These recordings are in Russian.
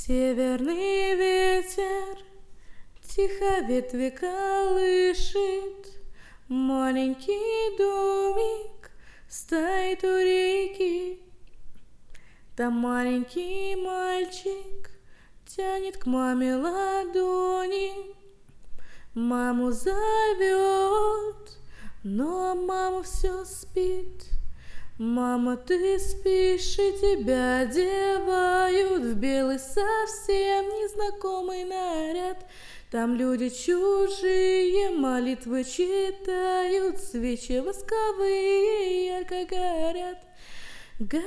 Северный ветер тихо ветви колышет, маленький домик стоит у реки. Там маленький мальчик тянет к маме ладони, маму зовет, но мама все спит. Мама, ты спишь, и тебя одевают в белый совсем незнакомый наряд. Там люди чужие молитвы читают, свечи восковые ярко горят. Горят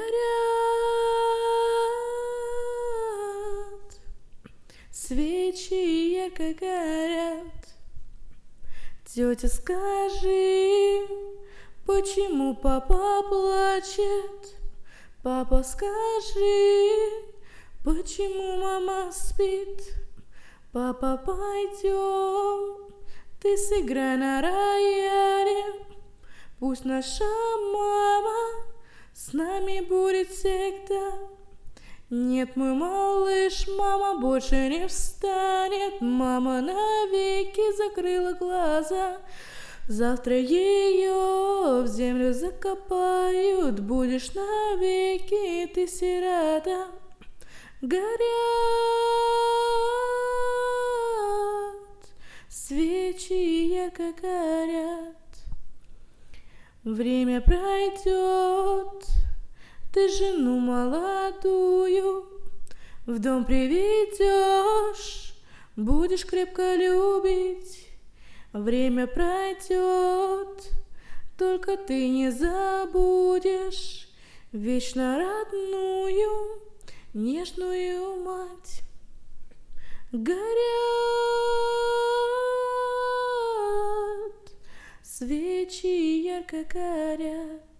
свечи ярко горят. Тетя, скажи, почему папа плачет? Папа, скажи, почему мама спит? Папа, пойдем, ты сыграй на рояле, пусть наша мама с нами будет всегда. Нет, мой малыш, мама больше не встанет, мама навеки закрыла глаза. Завтра ее в землю закопают, будешь навеки ты сирота. Горят свечи ярко горят. Время пройдет, ты жену молодую в дом приведешь, будешь крепко любить. Время пройдет, только ты не забудешь вечно родную, нежную мать. Горят свечи ярко горят.